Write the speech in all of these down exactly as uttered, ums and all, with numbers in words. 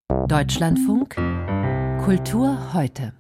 Deutschlandfunk Kultur heute.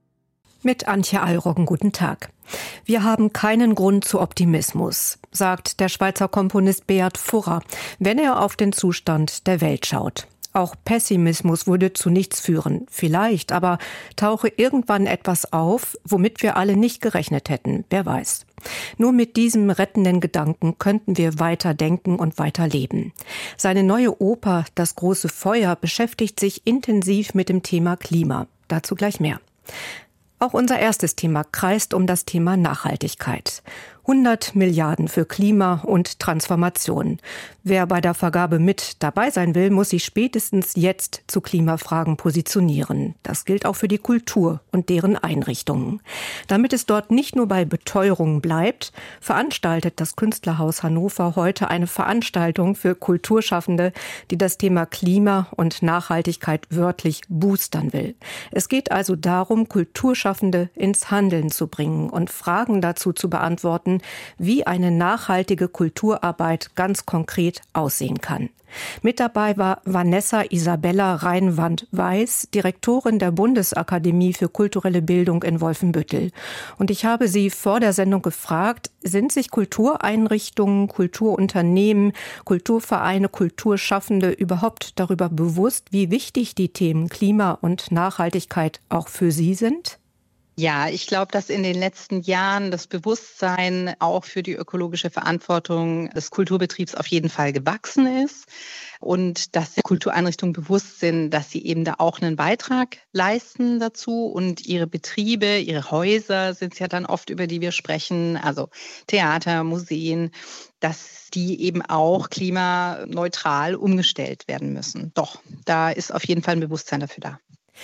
Mit Antje Alroggen, guten Tag. Wir haben keinen Grund zu Optimismus, sagt der Schweizer Komponist Beat Furrer, wenn er auf den Zustand der Welt schaut. Auch Pessimismus würde zu nichts führen. Vielleicht, aber tauche irgendwann etwas auf, womit wir alle nicht gerechnet hätten. Wer weiß. Nur mit diesem rettenden Gedanken könnten wir weiter denken und weiter leben. Seine neue Oper »Das große Feuer« beschäftigt sich intensiv mit dem Thema Klima. Dazu gleich mehr. Auch unser erstes Thema kreist um das Thema Nachhaltigkeit. hundert Milliarden für Klima und Transformation. Wer bei der Vergabe mit dabei sein will, muss sich spätestens jetzt zu Klimafragen positionieren. Das gilt auch für die Kultur und deren Einrichtungen. Damit es dort nicht nur bei Beteuerungen bleibt, veranstaltet das Künstlerhaus Hannover heute eine Veranstaltung für Kulturschaffende, die das Thema Klima und Nachhaltigkeit wörtlich boostern will. Es geht also darum, Kulturschaffende ins Handeln zu bringen und Fragen dazu zu beantworten, wie eine nachhaltige Kulturarbeit ganz konkret aussehen kann. Mit dabei war Vanessa Isabella Reinwand-Weiß, Direktorin der Bundesakademie für kulturelle Bildung in Wolfenbüttel. Und ich habe sie vor der Sendung gefragt, sind sich Kultureinrichtungen, Kulturunternehmen, Kulturvereine, Kulturschaffende überhaupt darüber bewusst, wie wichtig die Themen Klima und Nachhaltigkeit auch für sie sind? Ja, ich glaube, dass in den letzten Jahren das Bewusstsein auch für die ökologische Verantwortung des Kulturbetriebs auf jeden Fall gewachsen ist und dass die Kultureinrichtungen bewusst sind, dass sie eben da auch einen Beitrag leisten dazu und ihre Betriebe, ihre Häuser sind es ja dann oft, über die wir sprechen, also Theater, Museen, dass die eben auch klimaneutral umgestellt werden müssen. Doch, da ist auf jeden Fall ein Bewusstsein dafür da.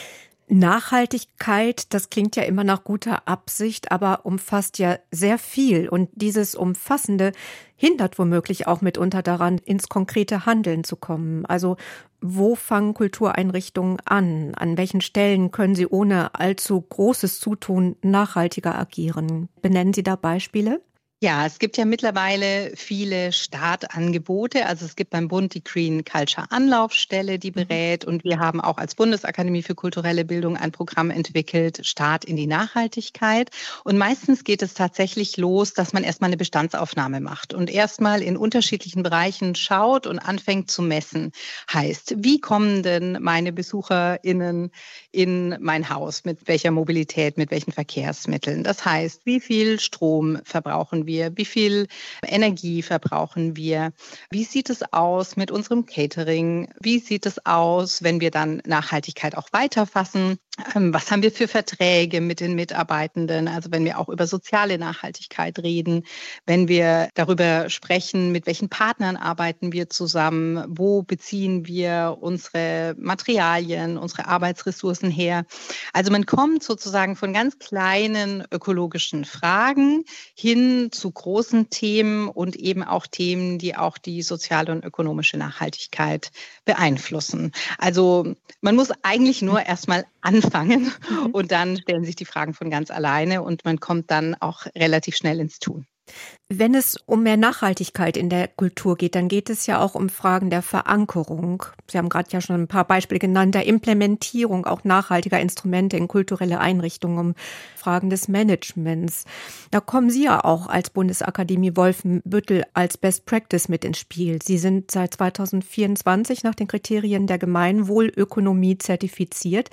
Nachhaltigkeit, das klingt ja immer nach guter Absicht, aber umfasst ja sehr viel. Und dieses Umfassende hindert womöglich auch mitunter daran, ins konkrete Handeln zu kommen. Also wo fangen Kultureinrichtungen an? An welchen Stellen können sie ohne allzu großes Zutun nachhaltiger agieren? Benennen Sie da Beispiele? Ja, es gibt ja mittlerweile viele Startangebote. Also es gibt beim Bund die Green Culture Anlaufstelle, die berät. Und wir haben auch als Bundesakademie für kulturelle Bildung ein Programm entwickelt, Start in die Nachhaltigkeit. Und meistens geht es tatsächlich los, dass man erstmal eine Bestandsaufnahme macht und erstmal in unterschiedlichen Bereichen schaut und anfängt zu messen. Heißt, wie kommen denn meine BesucherInnen in mein Haus? Mit welcher Mobilität, mit welchen Verkehrsmitteln? Das heißt, wie viel Strom verbrauchen wir? Wie viel Energie verbrauchen wir? Wie sieht es aus mit unserem Catering? Wie sieht es aus, wenn wir dann Nachhaltigkeit auch weiterfassen? Was haben wir für Verträge mit den Mitarbeitenden? Also wenn wir auch über soziale Nachhaltigkeit reden, wenn wir darüber sprechen, mit welchen Partnern arbeiten wir zusammen, wo beziehen wir unsere Materialien, unsere Arbeitsressourcen her? Also man kommt sozusagen von ganz kleinen ökologischen Fragen hin zu großen Themen und eben auch Themen, die auch die soziale und ökonomische Nachhaltigkeit beeinflussen. Also man muss eigentlich nur erstmal anfangen und dann stellen sich die Fragen von ganz alleine und man kommt dann auch relativ schnell ins Tun. Wenn es um mehr Nachhaltigkeit in der Kultur geht, dann geht es ja auch um Fragen der Verankerung. Sie haben gerade ja schon ein paar Beispiele genannt, der Implementierung auch nachhaltiger Instrumente in kulturelle Einrichtungen, um Fragen des Managements. Da kommen Sie ja auch als Bundesakademie Wolfenbüttel als Best Practice mit ins Spiel. Sie sind seit zweitausendvierundzwanzig nach den Kriterien der Gemeinwohlökonomie zertifiziert.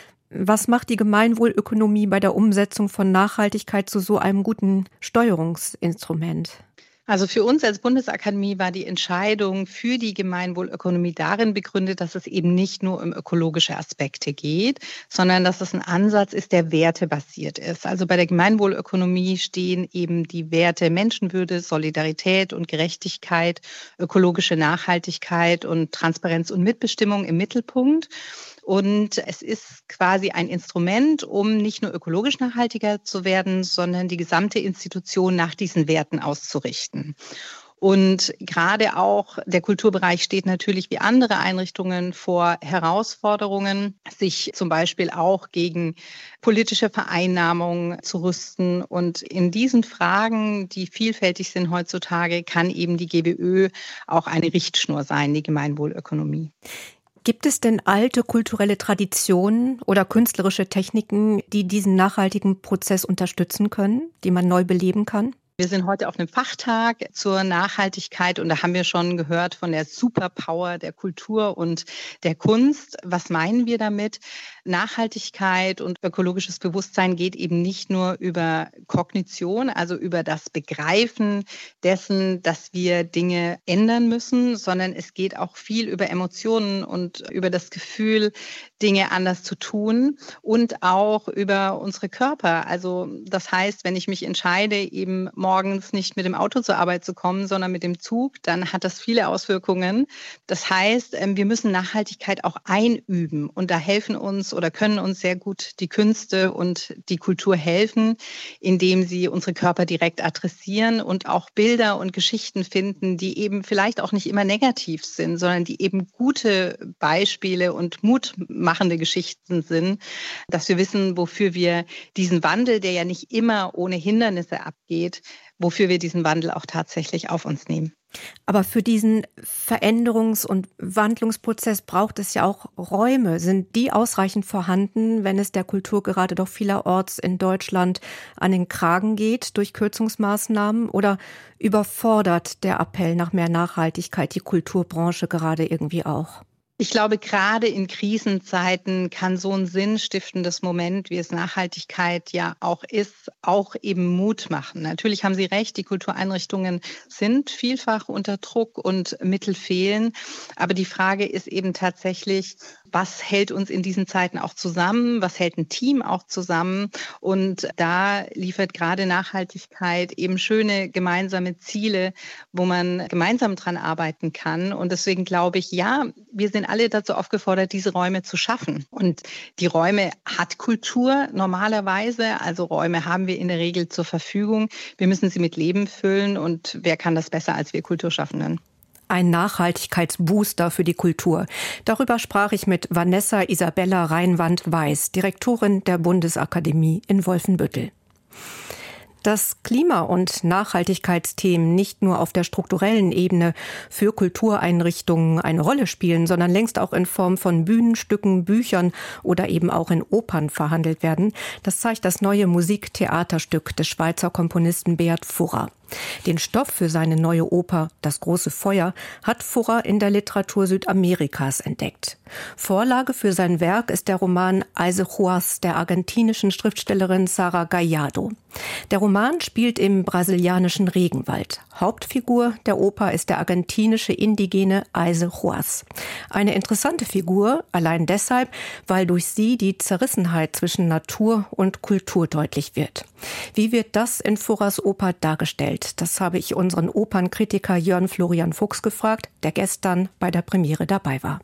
Was macht die Gemeinwohlökonomie bei der Umsetzung von Nachhaltigkeit zu so einem guten Steuerungsinstrument? Also für uns als Bundesakademie war die Entscheidung für die Gemeinwohlökonomie darin begründet, dass es eben nicht nur um ökologische Aspekte geht, sondern dass es ein Ansatz ist, der wertebasiert ist. Also bei der Gemeinwohlökonomie stehen eben die Werte Menschenwürde, Solidarität und Gerechtigkeit, ökologische Nachhaltigkeit und Transparenz und Mitbestimmung im Mittelpunkt. Und es ist quasi ein Instrument, um nicht nur ökologisch nachhaltiger zu werden, sondern die gesamte Institution nach diesen Werten auszurichten. Und gerade auch der Kulturbereich steht natürlich wie andere Einrichtungen vor Herausforderungen, sich zum Beispiel auch gegen politische Vereinnahmung zu rüsten. Und in diesen Fragen, die vielfältig sind heutzutage, kann eben die G W Ö auch eine Richtschnur sein, die Gemeinwohlökonomie. Gibt es denn alte kulturelle Traditionen oder künstlerische Techniken, die diesen nachhaltigen Prozess unterstützen können, die man neu beleben kann? Wir sind heute auf einem Fachtag zur Nachhaltigkeit und da haben wir schon gehört von der Superpower der Kultur und der Kunst. Was meinen wir damit? Nachhaltigkeit und ökologisches Bewusstsein geht eben nicht nur über Kognition, also über das Begreifen dessen, dass wir Dinge ändern müssen, sondern es geht auch viel über Emotionen und über das Gefühl, Dinge anders zu tun und auch über unsere Körper. Also das heißt, wenn ich mich entscheide, eben morgens nicht mit dem Auto zur Arbeit zu kommen, sondern mit dem Zug, dann hat das viele Auswirkungen. Das heißt, wir müssen Nachhaltigkeit auch einüben und da helfen uns oder können uns sehr gut die Künste und die Kultur helfen, indem sie unsere Körper direkt adressieren und auch Bilder und Geschichten finden, die eben vielleicht auch nicht immer negativ sind, sondern die eben gute Beispiele und mutmachende Geschichten sind, dass wir wissen, wofür wir diesen Wandel, der ja nicht immer ohne Hindernisse abgeht, wofür wir diesen Wandel auch tatsächlich auf uns nehmen. Aber für diesen Veränderungs- und Wandlungsprozess braucht es ja auch Räume. Sind die ausreichend vorhanden, wenn es der Kultur gerade doch vielerorts in Deutschland an den Kragen geht durch Kürzungsmaßnahmen? Oder überfordert der Appell nach mehr Nachhaltigkeit die Kulturbranche gerade irgendwie auch? Ich glaube, gerade in Krisenzeiten kann so ein sinnstiftendes Moment, wie es Nachhaltigkeit ja auch ist, auch eben Mut machen. Natürlich haben Sie recht, die Kultureinrichtungen sind vielfach unter Druck und Mittel fehlen. Aber die Frage ist eben tatsächlich, was hält uns in diesen Zeiten auch zusammen? Was hält ein Team auch zusammen? Und da liefert gerade Nachhaltigkeit eben schöne gemeinsame Ziele, wo man gemeinsam dran arbeiten kann. Und deswegen glaube ich, ja, wir sind alle dazu aufgefordert, diese Räume zu schaffen. Und die Räume hat Kultur normalerweise. Also Räume haben wir in der Regel zur Verfügung. Wir müssen sie mit Leben füllen. Und wer kann das besser als wir Kulturschaffenden? Ein Nachhaltigkeitsbooster für die Kultur. Darüber sprach ich mit Vanessa Isabella Reinwand-Weiß, Direktorin der Bundesakademie in Wolfenbüttel. Dass Klima- und Nachhaltigkeitsthemen nicht nur auf der strukturellen Ebene für Kultureinrichtungen eine Rolle spielen, sondern längst auch in Form von Bühnenstücken, Büchern oder eben auch in Opern verhandelt werden, das zeigt das neue Musiktheaterstück des Schweizer Komponisten Beat Furrer. Den Stoff für seine neue Oper »Das große Feuer« hat Furrer in der Literatur Südamerikas entdeckt. Vorlage für sein Werk ist der Roman Aise Juas der argentinischen Schriftstellerin Sara Gallardo. Der Roman spielt im brasilianischen Regenwald. Hauptfigur der Oper ist der argentinische indigene Aise Juas. Eine interessante Figur, allein deshalb, weil durch sie die Zerrissenheit zwischen Natur und Kultur deutlich wird. Wie wird das in Furrers Oper dargestellt? Das habe ich unseren Opernkritiker Jörn Florian Fuchs gefragt, der gestern bei der Premiere dabei war.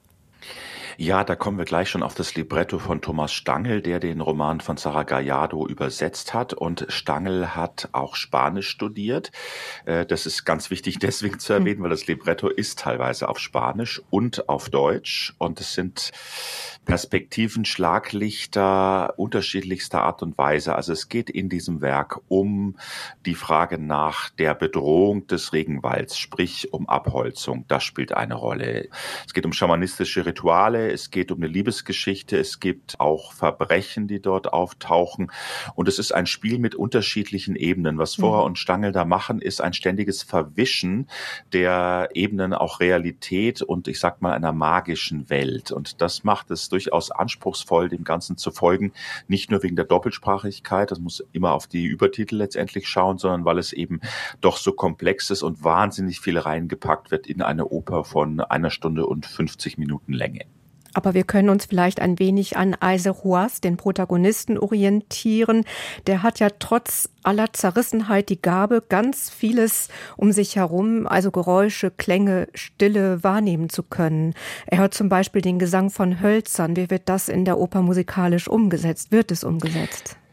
Ja, da kommen wir gleich schon auf das Libretto von Thomas Stangl, der den Roman von Sara Gallardo übersetzt hat. Und Stangl hat auch Spanisch studiert. Das ist ganz wichtig deswegen zu erwähnen, weil das Libretto ist teilweise auf Spanisch und auf Deutsch. Und es sind Perspektiven, Schlaglichter unterschiedlichster Art und Weise. Also es geht in diesem Werk um die Frage nach der Bedrohung des Regenwalds, sprich um Abholzung. Das spielt eine Rolle. Es geht um schamanistische Rituale. Es geht um eine Liebesgeschichte, es gibt auch Verbrechen, die dort auftauchen und es ist ein Spiel mit unterschiedlichen Ebenen. Was Furrer und Stangl da machen, ist ein ständiges Verwischen der Ebenen, auch Realität und ich sag mal einer magischen Welt und das macht es durchaus anspruchsvoll, dem Ganzen zu folgen, nicht nur wegen der Doppelsprachigkeit, das muss immer auf die Übertitel letztendlich schauen, sondern weil es eben doch so komplex ist und wahnsinnig viel reingepackt wird in eine Oper von einer Stunde und fünfzig Minuten Länge. Aber wir können uns vielleicht ein wenig an Aise Juas, den Protagonisten, orientieren. Der hat ja trotz aller Zerrissenheit die Gabe, ganz vieles um sich herum, also Geräusche, Klänge, Stille wahrnehmen zu können. Er hört zum Beispiel den Gesang von Hölzern. Wie wird das in der Oper musikalisch umgesetzt? Wird es umgesetzt?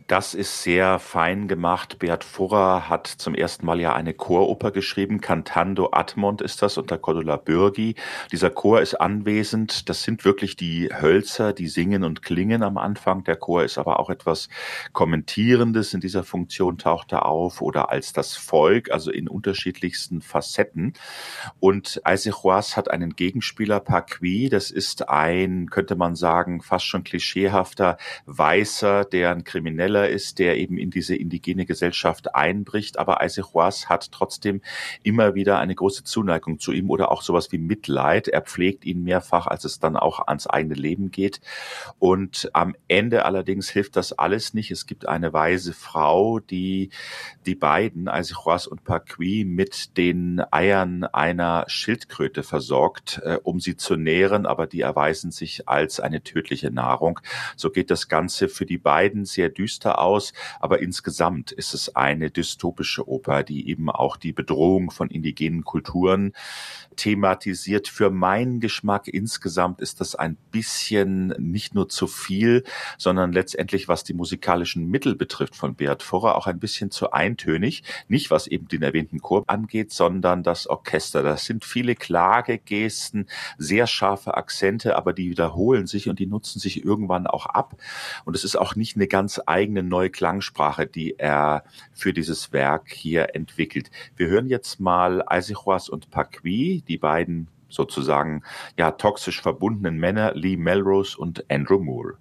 Das ist sehr fein gemacht. Beat Furrer hat zum ersten Mal ja eine Choroper geschrieben. Cantando Admont ist das unter Cordula Bürgi. Dieser Chor ist anwesend. Das sind wirklich die Hölzer, die singen und klingen am Anfang. Der Chor ist aber auch etwas Kommentierendes. In dieser Funktion taucht er auf oder als das Volk, also in unterschiedlichsten Facetten. Und Aizechoas hat einen Gegenspieler, Paqui. Das ist ein, könnte man sagen, fast schon klischeehafter Weißer, der ein Krimineller ist, der eben in diese indigene Gesellschaft einbricht. Aber Aizechoas hat trotzdem immer wieder eine große Zuneigung zu ihm oder auch sowas wie Mitleid. Er pflegt ihn mehrfach, als es dann auch ans eigene Leben geht. Und am Ende allerdings hilft das alles nicht. Es gibt eine weise Frau, die die beiden, Aizechoas und Paqui, mit den Eiern einer Schildkröte versorgt, äh, um sie zu nähren, aber die erweisen sich als eine tödliche Nahrung. So geht das Ganze für die beiden sehr düster aus, aber insgesamt ist es eine dystopische Oper, die eben auch die Bedrohung von indigenen Kulturen thematisiert. Für meinen Geschmack insgesamt ist das ein bisschen nicht nur zu viel, sondern letztendlich, was die musikalischen Mittel betrifft von Beat Furrer, auch ein bisschen zu eintönig. Nicht, was eben den erwähnten Chor angeht, sondern das Orchester. Das sind viele Klagegesten, sehr scharfe Akzente, aber die wiederholen sich und die nutzen sich irgendwann auch ab. Und es ist auch nicht eine ganz eigene neue Klangsprache, die er für dieses Werk hier entwickelt. Wir hören jetzt mal Aizechoas und Paqui, die beiden sozusagen ja toxisch verbundenen Männer, Lee Melrose und Andrew Moore.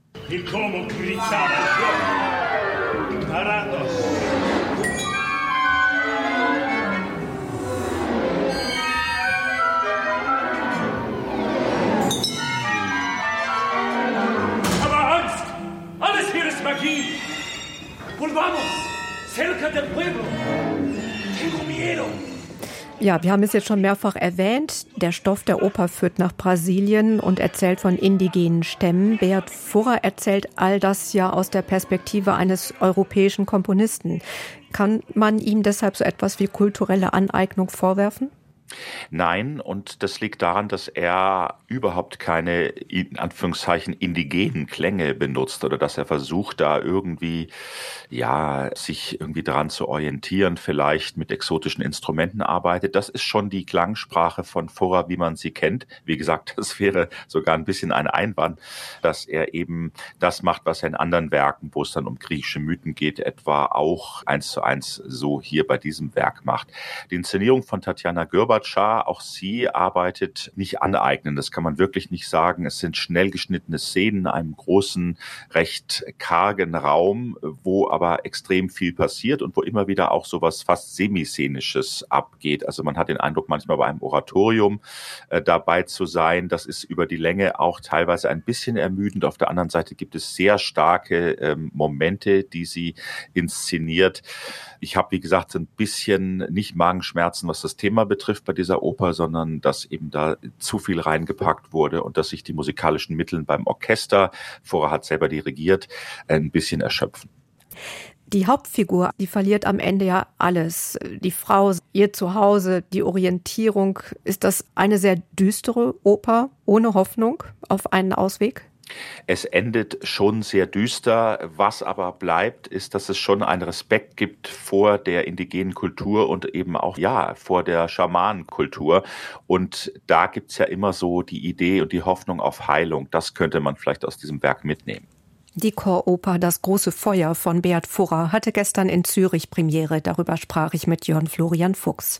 Aber Angst! Alles hier ist Magie! Volvamos! Cerca del pueblo! Tengo miedo! Ja, wir haben es jetzt schon mehrfach erwähnt. Der Stoff der Oper führt nach Brasilien und erzählt von indigenen Stämmen. Beat Furrer erzählt all das ja aus der Perspektive eines europäischen Komponisten. Kann man ihm deshalb so etwas wie kulturelle Aneignung vorwerfen? Nein, und das liegt daran, dass er überhaupt keine, in Anführungszeichen, indigenen Klänge benutzt oder dass er versucht, da irgendwie, ja, sich irgendwie daran zu orientieren, vielleicht mit exotischen Instrumenten arbeitet. Das ist schon die Klangsprache von Furrer, wie man sie kennt. Wie gesagt, das wäre sogar ein bisschen ein Einwand, dass er eben das macht, was er in anderen Werken, wo es dann um griechische Mythen geht, etwa auch eins zu eins so hier bei diesem Werk macht. Die Inszenierung von Tatjana Görbatsch, auch sie arbeitet nicht aneignen, das kann man wirklich nicht sagen. Es sind schnell geschnittene Szenen in einem großen, recht kargen Raum, wo aber extrem viel passiert und wo immer wieder auch sowas fast Semiszenisches abgeht. Also man hat den Eindruck, manchmal bei einem Oratorium äh, dabei zu sein. Das ist über die Länge auch teilweise ein bisschen ermüdend. Auf der anderen Seite gibt es sehr starke ähm, Momente, die sie inszeniert. Ich habe, wie gesagt, so ein bisschen nicht Magenschmerzen, was das Thema betrifft bei dieser Oper, sondern dass eben da zu viel reingepackt wurde und dass sich die musikalischen Mittel beim Orchester, Furrer hat selber dirigiert, ein bisschen erschöpfen. Die Hauptfigur, die verliert am Ende ja alles. Die Frau, ihr Zuhause, die Orientierung. Ist das eine sehr düstere Oper ohne Hoffnung auf einen Ausweg? Es endet schon sehr düster. Was aber bleibt, ist, dass es schon einen Respekt gibt vor der indigenen Kultur und eben auch, ja, vor der Schamanenkultur. Und da gibt's ja immer so die Idee und die Hoffnung auf Heilung. Das könnte man vielleicht aus diesem Werk mitnehmen. Die Choroper Das große Feuer von Beat Furrer hatte gestern in Zürich Premiere. Darüber sprach ich mit Jörn Florian Fuchs.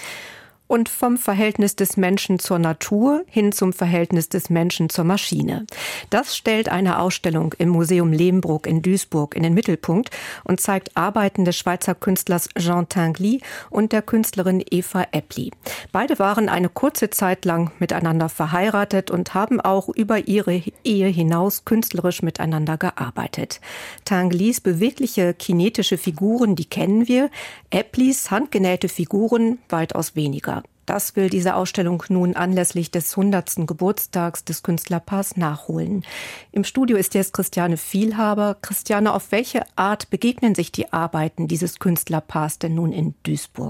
Und vom Verhältnis des Menschen zur Natur hin zum Verhältnis des Menschen zur Maschine. Das stellt eine Ausstellung im Museum Lehmbruck in Duisburg in den Mittelpunkt und zeigt Arbeiten des Schweizer Künstlers Jean Tinguely und der Künstlerin Eva Eppli. Beide waren eine kurze Zeit lang miteinander verheiratet und haben auch über ihre Ehe hinaus künstlerisch miteinander gearbeitet. Tinguelys bewegliche kinetische Figuren, die kennen wir, Epplis handgenähte Figuren weitaus weniger. Das will diese Ausstellung nun anlässlich des hundertsten Geburtstags des Künstlerpaars nachholen. Im Studio ist jetzt Christiane Vielhaber. Christiane, auf welche Art begegnen sich die Arbeiten dieses Künstlerpaars denn nun in Duisburg?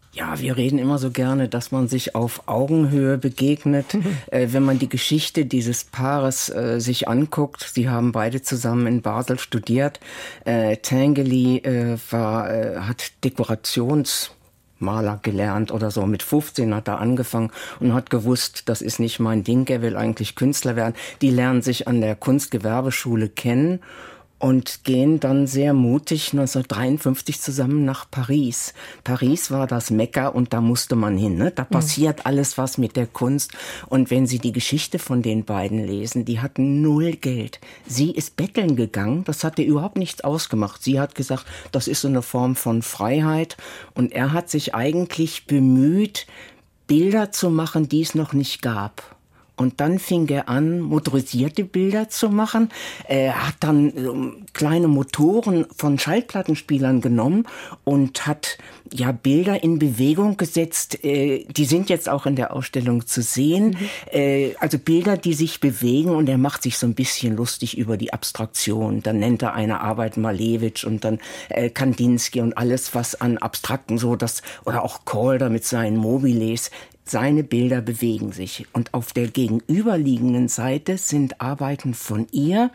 Ja, wir reden immer so gerne, dass man sich auf Augenhöhe begegnet. Mhm. Äh, wenn man die Geschichte dieses Paares äh, sich anguckt, sie haben beide zusammen in Basel studiert. Äh, Tinguely äh, war, äh, hat Dekorations Maler gelernt oder so. Mit fünfzehn hat er angefangen und hat gewusst, das ist nicht mein Ding, er will eigentlich Künstler werden. Die lernen sich an der Kunstgewerbeschule kennen und gehen dann sehr mutig neunzehnhundertdreiundfünfzig zusammen nach Paris. Paris war das Mekka und da musste man hin. Ne? Da passiert alles was mit der Kunst. Und wenn Sie die Geschichte von den beiden lesen, die hatten null Geld. Sie ist betteln gegangen, das hat ihr überhaupt nichts ausgemacht. Sie hat gesagt, das ist so eine Form von Freiheit. Und er hat sich eigentlich bemüht, Bilder zu machen, die es noch nicht gab. Und dann fing er an, motorisierte Bilder zu machen. Er hat dann ähm, kleine Motoren von Schallplattenspielern genommen und hat ja Bilder in Bewegung gesetzt. Äh, die sind jetzt auch in der Ausstellung zu sehen. Mhm. Äh, also Bilder, die sich bewegen, und er macht sich so ein bisschen lustig über die Abstraktion. Dann nennt er eine Arbeit Malevich und dann äh, Kandinsky und alles, was an Abstrakten so das, oder auch Calder mit seinen Mobiles. Seine Bilder bewegen sich. Und auf der gegenüberliegenden Seite sind Arbeiten von ihr.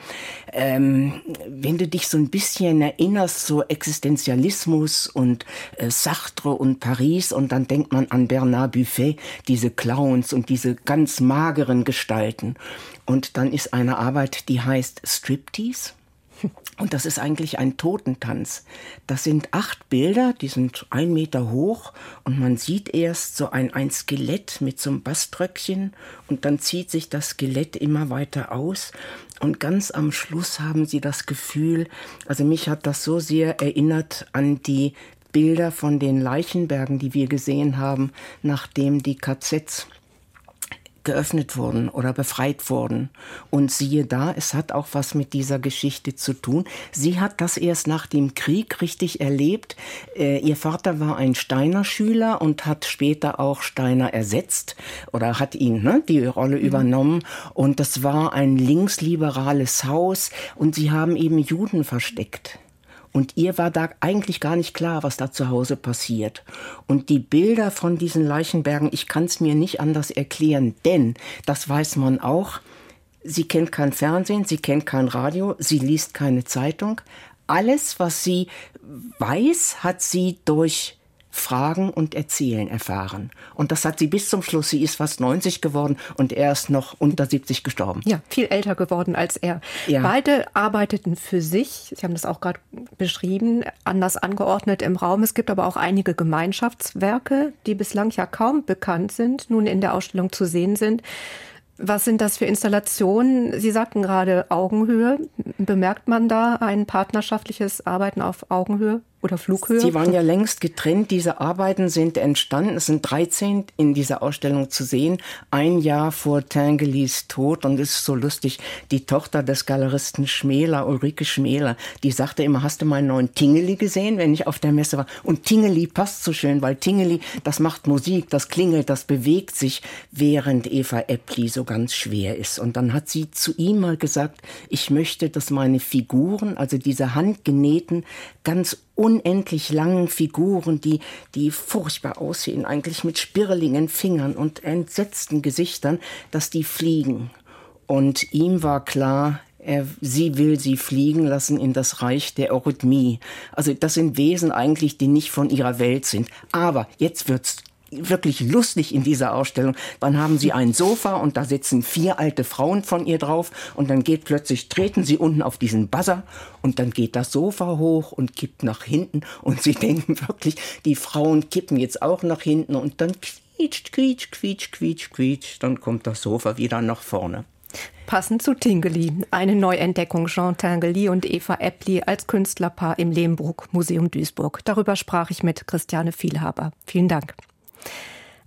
Ähm, wenn du dich so ein bisschen erinnerst, so Existenzialismus und äh, Sartre und Paris, und dann denkt man an Bernard Buffet, diese Clowns und diese ganz mageren Gestalten. Und dann ist eine Arbeit, die heißt Striptease. Und das ist eigentlich ein Totentanz. Das sind acht Bilder, die sind ein Meter hoch, und man sieht erst so ein, ein Skelett mit so einem Baströckchen, und dann zieht sich das Skelett immer weiter aus, und ganz am Schluss haben sie das Gefühl, also mich hat das so sehr erinnert an die Bilder von den Leichenbergen, die wir gesehen haben, nachdem die K Zs geöffnet wurden oder befreit wurden. Und siehe da, es hat auch was mit dieser Geschichte zu tun. Sie hat das erst nach dem Krieg richtig erlebt. Äh, ihr Vater war ein Steiner-Schüler und hat später auch Steiner ersetzt oder hat ihn ne, die Rolle mhm. übernommen. Und das war ein linksliberales Haus, und sie haben eben Juden versteckt. Und ihr war da eigentlich gar nicht klar, was da zu Hause passiert. Und die Bilder von diesen Leichenbergen, ich kann es mir nicht anders erklären, denn, das weiß man auch, sie kennt kein Fernsehen, sie kennt kein Radio, sie liest keine Zeitung. Alles, was sie weiß, hat sie durch Fragen und Erzählen erfahren. Und das hat sie bis zum Schluss. Sie ist fast neunzig geworden und er ist noch unter siebzig gestorben. Ja, viel älter geworden als er. Ja. Beide arbeiteten für sich, Sie haben das auch gerade beschrieben, anders angeordnet im Raum. Es gibt aber auch einige Gemeinschaftswerke, die bislang ja kaum bekannt sind, nun in der Ausstellung zu sehen sind. Was sind das für Installationen? Sie sagten gerade Augenhöhe. Bemerkt man da ein partnerschaftliches Arbeiten auf Augenhöhe oder Flughöhe? Sie waren ja längst getrennt. Diese Arbeiten sind entstanden. Es sind dreizehn in dieser Ausstellung zu sehen. Ein Jahr vor Tinguelys Tod. Und es ist so lustig, die Tochter des Galeristen Schmäler, Ulrike Schmäler, die sagte immer, hast du meinen neuen Tinguely gesehen, wenn ich auf der Messe war? Und Tinguely passt so schön, weil Tinguely, das macht Musik, das klingelt, das bewegt sich, während Eva Epli so ganz schwer ist. Und dann hat sie zu ihm mal gesagt, ich möchte, dass meine Figuren, also diese handgenähten, ganz unendlich langen Figuren, die, die furchtbar aussehen, eigentlich mit spirreligen Fingern und entsetzten Gesichtern, dass die fliegen. Und ihm war klar, er, sie will sie fliegen lassen in das Reich der Eurythmie. Also das sind Wesen eigentlich, die nicht von ihrer Welt sind. Aber jetzt wird's wirklich lustig in dieser Ausstellung. Dann haben sie ein Sofa und da sitzen vier alte Frauen von ihr drauf und dann geht plötzlich, treten sie unten auf diesen Buzzer und dann geht das Sofa hoch und kippt nach hinten und sie denken wirklich, die Frauen kippen jetzt auch nach hinten und dann quietscht, quietscht, quietscht, quietscht, quietscht, dann kommt das Sofa wieder nach vorne. Passend zu Tinguely, eine Neuentdeckung Jean Tinguely und Eva Epli als Künstlerpaar im Lehmbruck Museum Duisburg. Darüber sprach ich mit Christiane Vielhaber. Vielen Dank.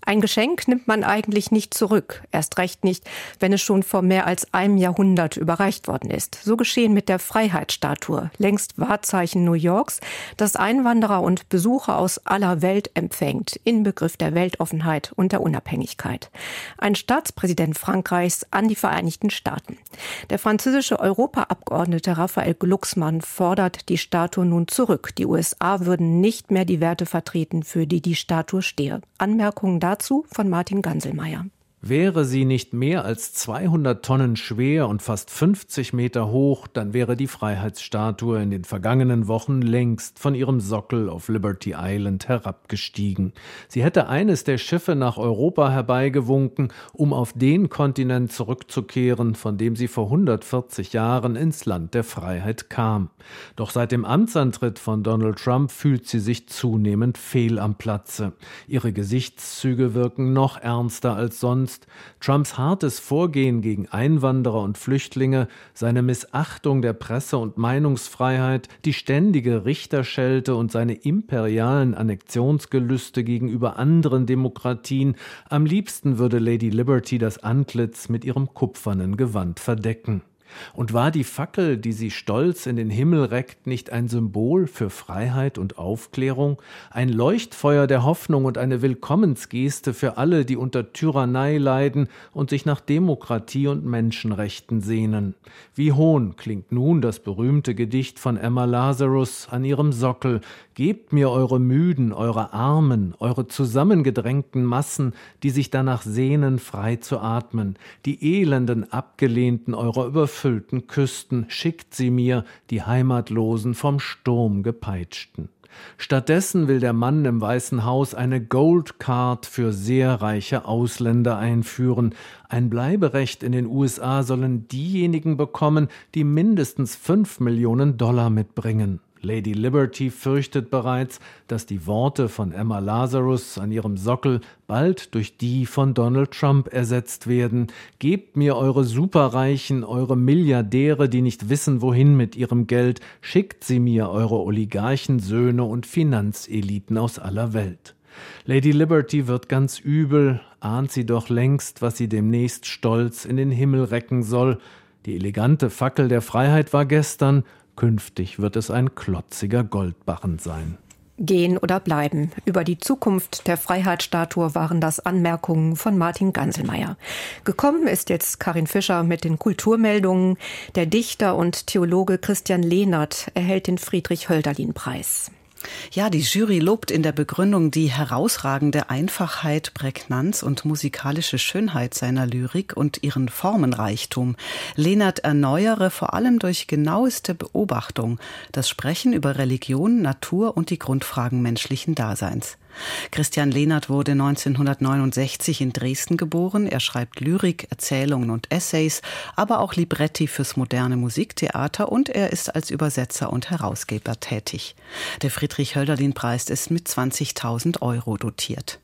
Ein Geschenk nimmt man eigentlich nicht zurück. Erst recht nicht, wenn es schon vor mehr als einem Jahrhundert überreicht worden ist. So geschehen mit der Freiheitsstatue, längst Wahrzeichen New Yorks, das Einwanderer und Besucher aus aller Welt empfängt, Inbegriff der Weltoffenheit und der Unabhängigkeit. Ein Staatspräsident Frankreichs an die Vereinigten Staaten. Der französische Europaabgeordnete Raphael Glucksmann fordert die Statue nun zurück. Die U S A würden nicht mehr die Werte vertreten, für die die Statue stehe. Anmerkungen dazu von Martin Ganselmeier. Wäre sie nicht mehr als zweihundert Tonnen schwer und fast fünfzig Meter hoch, dann wäre die Freiheitsstatue in den vergangenen Wochen längst von ihrem Sockel auf Liberty Island herabgestiegen. Sie hätte eines der Schiffe nach Europa herbeigewunken, um auf den Kontinent zurückzukehren, von dem sie vor hundertvierzig Jahren ins Land der Freiheit kam. Doch seit dem Amtsantritt von Donald Trump fühlt sie sich zunehmend fehl am Platze. Ihre Gesichtszüge wirken noch ernster als sonst. Trumps hartes Vorgehen gegen Einwanderer und Flüchtlinge, seine Missachtung der Presse- und Meinungsfreiheit, die ständige Richterschelte und seine imperialen Annexionsgelüste gegenüber anderen Demokratien. Am liebsten würde Lady Liberty das Antlitz mit ihrem kupfernen Gewand verdecken. Und war die Fackel, die sie stolz in den Himmel reckt, nicht ein Symbol für Freiheit und Aufklärung, ein Leuchtfeuer der Hoffnung und eine Willkommensgeste für alle, die unter Tyrannei leiden und sich nach Demokratie und Menschenrechten sehnen? Wie hohn klingt nun das berühmte Gedicht von Emma Lazarus an ihrem Sockel: Gebt mir eure Müden, eure Armen, eure zusammengedrängten Massen, die sich danach sehnen, frei zu atmen, die elenden Abgelehnten eurer überfüllten Küsten, schickt sie mir, die Heimatlosen vom Sturm gepeitschten. Stattdessen will der Mann im Weißen Haus eine Gold Card für sehr reiche Ausländer einführen. Ein Bleiberecht in den U S A sollen diejenigen bekommen, die mindestens fünf Millionen Dollar mitbringen. Lady Liberty fürchtet bereits, dass die Worte von Emma Lazarus an ihrem Sockel bald durch die von Donald Trump ersetzt werden. Gebt mir eure Superreichen, eure Milliardäre, die nicht wissen, wohin mit ihrem Geld. Schickt sie mir, eure Oligarchensöhne und Finanzeliten aus aller Welt. Lady Liberty wird ganz übel, ahnt sie doch längst, was sie demnächst stolz in den Himmel recken soll. Die elegante Fackel der Freiheit war gestern, künftig wird es ein klotziger Goldbarren sein. Gehen oder bleiben. Über die Zukunft der Freiheitsstatue waren das Anmerkungen von Martin Ganselmeier. Gekommen ist jetzt Karin Fischer mit den Kulturmeldungen. Der Dichter und Theologe Christian Lehnert erhält den Friedrich-Hölderlin-Preis. Ja, die Jury lobt in der Begründung die herausragende Einfachheit, Prägnanz und musikalische Schönheit seiner Lyrik und ihren Formenreichtum. Lehnert erneuere vor allem durch genaueste Beobachtung das Sprechen über Religion, Natur und die Grundfragen menschlichen Daseins. Christian Lehnert wurde neunzehnhundertneunundsechzig in Dresden geboren. Er schreibt Lyrik, Erzählungen und Essays, aber auch Libretti fürs moderne Musiktheater und er ist als Übersetzer und Herausgeber tätig. Der Friedrich-Hölderlin-Preis ist mit zwanzigtausend Euro dotiert.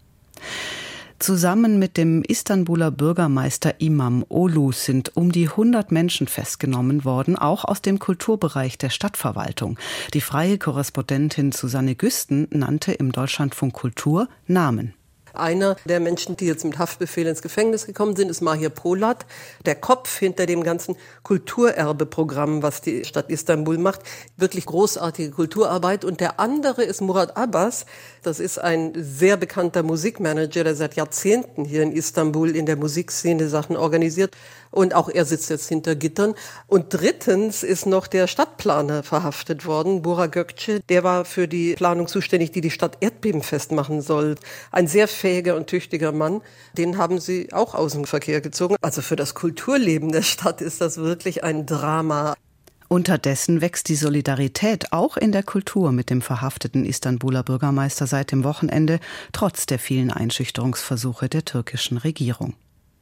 Zusammen mit dem Istanbuler Bürgermeister Imam Olu sind um die hundert Menschen festgenommen worden, auch aus dem Kulturbereich der Stadtverwaltung. Die freie Korrespondentin Susanne Güsten nannte im Deutschlandfunk Kultur Namen. Einer der Menschen, die jetzt mit Haftbefehl ins Gefängnis gekommen sind, ist Mahir Polat, der Kopf hinter dem ganzen Kulturerbeprogramm, was die Stadt Istanbul macht. Wirklich großartige Kulturarbeit. Und der andere ist Murat Abbas. Das ist ein sehr bekannter Musikmanager, der seit Jahrzehnten hier in Istanbul in der Musikszene Sachen organisiert. Und auch er sitzt jetzt hinter Gittern. Und drittens ist noch der Stadtplaner verhaftet worden, Bora Gökçe. Der war für die Planung zuständig, die die Stadt erdbebenfest machen soll. Ein sehr fähiger und tüchtiger Mann. Den haben sie auch aus dem Verkehr gezogen. Also für das Kulturleben der Stadt ist das wirklich ein Drama. Unterdessen wächst die Solidarität auch in der Kultur mit dem verhafteten Istanbuler Bürgermeister seit dem Wochenende, trotz der vielen Einschüchterungsversuche der türkischen Regierung.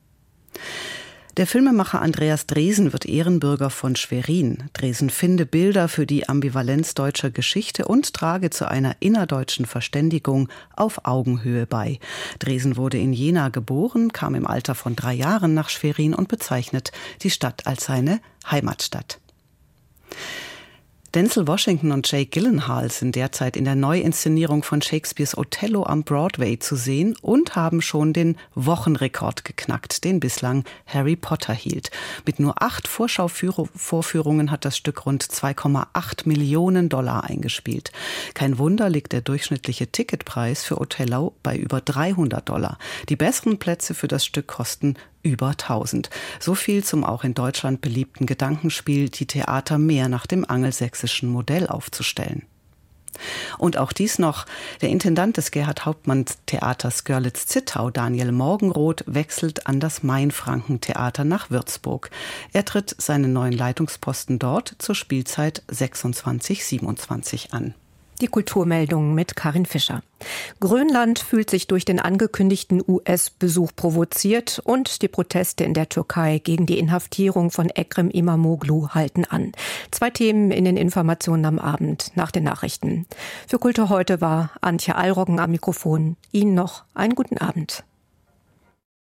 Der Filmemacher Andreas Dresen wird Ehrenbürger von Schwerin. Dresen finde Bilder für die Ambivalenz deutscher Geschichte und trage zu einer innerdeutschen Verständigung auf Augenhöhe bei. Dresen wurde in Jena geboren, kam im Alter von drei Jahren nach Schwerin und bezeichnet die Stadt als seine Heimatstadt. Denzel Washington und Jake Gyllenhaal sind derzeit in der Neuinszenierung von Shakespeares Othello am Broadway zu sehen und haben schon den Wochenrekord geknackt, den bislang Harry Potter hielt. Mit nur acht Vorschauvorführungen hat das Stück rund zwei Komma acht Millionen Dollar eingespielt. Kein Wunder, liegt der durchschnittliche Ticketpreis für Othello bei über dreihundert Dollar. Die besseren Plätze für das Stück kosten über tausend. So viel zum auch in Deutschland beliebten Gedankenspiel, die Theater mehr nach dem angelsächsischen Modell aufzustellen. Und auch dies noch: Der Intendant des Gerhard-Hauptmann-Theaters Görlitz-Zittau, Daniel Morgenroth, wechselt an das Mainfranken-Theater nach Würzburg. Er tritt seinen neuen Leitungsposten dort zur Spielzeit sechsundzwanzig siebenundzwanzig an. Die Kulturmeldungen mit Karin Fischer. Grönland fühlt sich durch den angekündigten U S-Besuch provoziert und die Proteste in der Türkei gegen die Inhaftierung von Ekrem İmamoğlu halten an. Zwei Themen in den Informationen am Abend nach den Nachrichten. Für Kultur heute war Antje Alroggen am Mikrofon. Ihnen noch einen guten Abend.